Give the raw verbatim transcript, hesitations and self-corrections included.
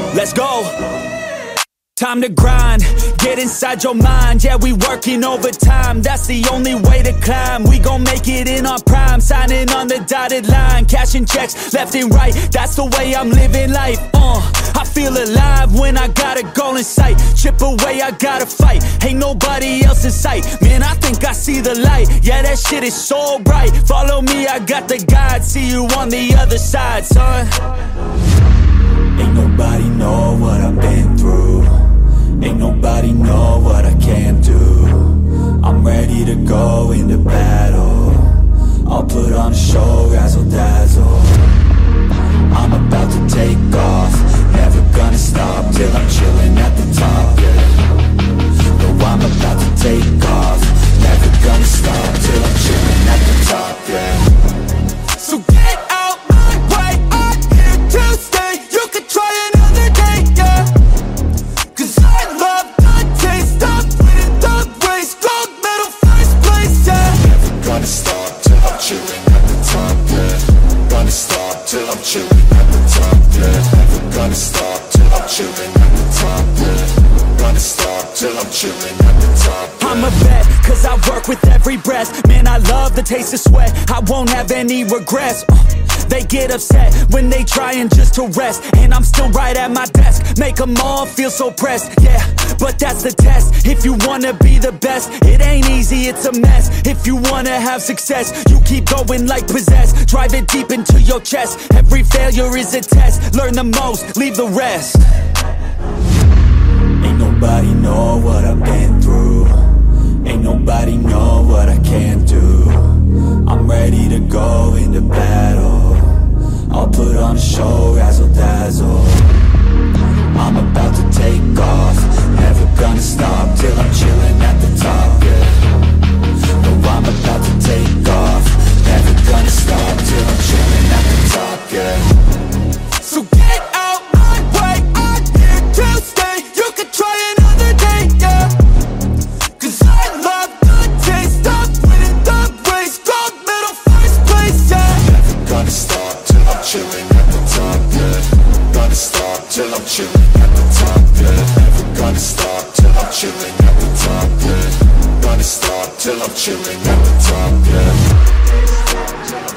Let's go. Time to grind, get inside your mind. Yeah, we working overtime, that's the only way to climb. We gon' make it in our prime, signing on the dotted line. Cashing checks left and right, that's the way I'm living life. uh, I feel alive when I got a goal in sight. Chip away, I gotta fight, ain't nobody else in sight. Man, I think I see the light, yeah, that shit is so bright. Follow me, I got the guide, see you on the other side, son. Ain't nobody know what I've been through, ain't nobody know what I can't do. I'm ready to go into battle, I'll put on a show, razzle dazzle. I'm about to take off, never gonna stop till I'm chilling at the top, yeah. No, I'm about to take off, never gonna stop till I'm chilling at the top, yeah. So get out my way, I'm here to stay. You can try another day, yeah. Cause I love the taste of winning the race. Gold medal, first place, yeah. Never gonna stop till I'm chilling at the top, yeah. Gonna stop till I'm chilling at the top, yeah. Never gonna stop till I'm chilling at the top, yeah. Gonna stop till I'm chilling at the top, yeah. I'm a vet, cause I work with every breath. Man, I love the taste of sweat, I won't have any regrets. uh. They get upset when they trying just to rest, and I'm still right at my desk, make them all feel so pressed. Yeah, but that's the test. If you wanna be the best, it ain't easy, it's a mess. If you wanna have success, you keep going like possessed. Drive it deep into your chest, every failure is a test. Learn the most, leave the rest. Ain't nobody know what I've been through, ain't nobody know what I can't do. I'm ready to go into battle, I'll put on a show, razzle dazzle. I'm about to take off, never gonna stop till I'm chilling at the top, yeah. No, I'm about to take off, never gonna stop till I'm chilling at the top, yeah. So get out my way, I'm here to stay. You can try another day, yeah. Cause I love the taste of winning the race. Gold medal, first place, yeah. Never gonna stop till I'm chilling at the top, yeah. Gonna stop till I'm chilling at the top, yeah. Never gonna stop till I'm chilling at the top, yeah. Gonna stop till I'm chilling at the top, yeah.